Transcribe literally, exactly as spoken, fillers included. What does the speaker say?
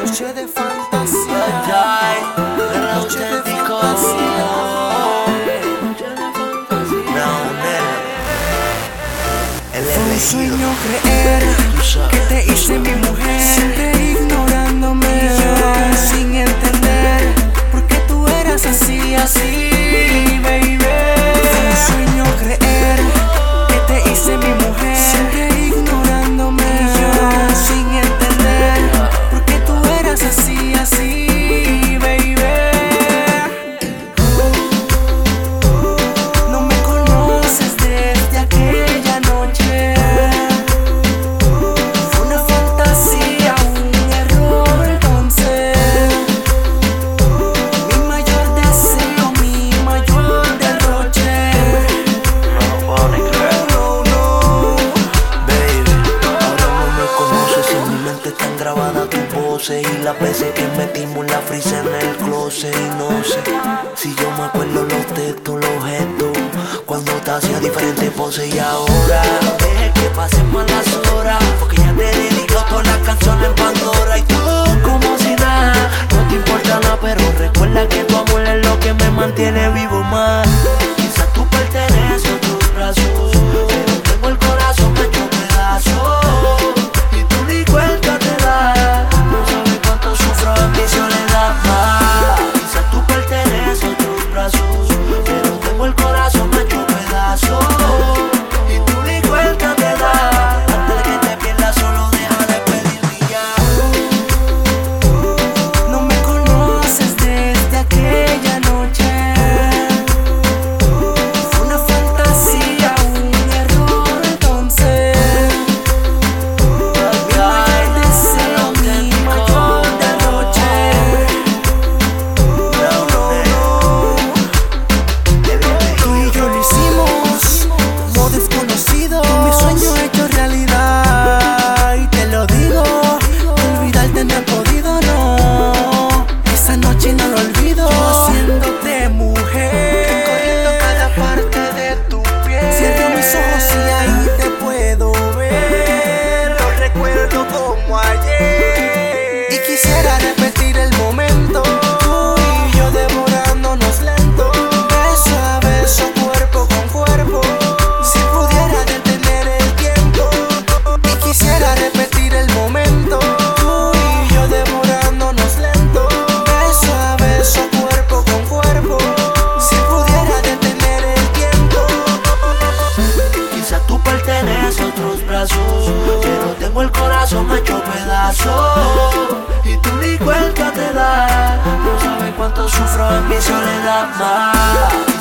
noche de fantasía, Ay, el auténtico. Fue un sueño creer que te hice mi mujer, siempre ignorándome y yo sin entender por qué tú eras así, así, baby. Fue un sueño creer que te hice mi mujer, siempre ignorándome y yo sin entender por qué tú eras así, así, baby. No me conoces desde aquella noche. Fue una fantasía, un error entonces. Mi mayor deseo, mi mayor derroche. No, no, Baby, ahora no me conoces, en mi mente están grabadas tus voces y las veces que metimos la frisa en el closet. Y no sé si yo me acuerdo los textos, los gestos, cuando te hacía diferentes poses. Y ahora deje que pasen más las horas, porque ya te dedico todas las canciones en Pandora. Y tú como si nada, no te importa nada, pero recuerda que tu amor es lo que me mantiene vivo más. Quizás tú perteneces a tus brazos, pero tengo el corazón hecho pedazos y tú ni cuenta te das. No sabes cuánto sufro en mi soledad más. Quizás tú perteneces a tus brazos, pero tengo el corazón hecho pedazos y tú ni cuenta te das. Antes de que te pierdas solo deja de pedirme ya. no me conoces desde aquella noche. Fue una fantasía, un error entonces. Mi mayor deseo, mi mayor derroche. No, no, no. Tú y yo lo hicimos como desconocidos, mi sueño hecho realidad. Y te lo digo, olvidarte no he podido, no. Esa noche no lo olvido, yo haciéndote mujer, corriendo cada parte de tu piel. Cierro mis ojos y ahí te puedo ver. Lo recuerdo como ayer y quisiera repetir el momento, tú y yo devorándonos lento, beso a beso, cuerpo con cuerpo. Si pudiera detener el tiempo y quisiera repetir el momento, tú y yo devorándonos lento, beso a beso, cuerpo con cuerpo. Si pudiera detener el tiempo. Quizás tú perteneces a otros brazos, pero tengo el corazón hecho pedazos y tú ni cuenta te das. No sabes cuánto sufro en mi soledad más.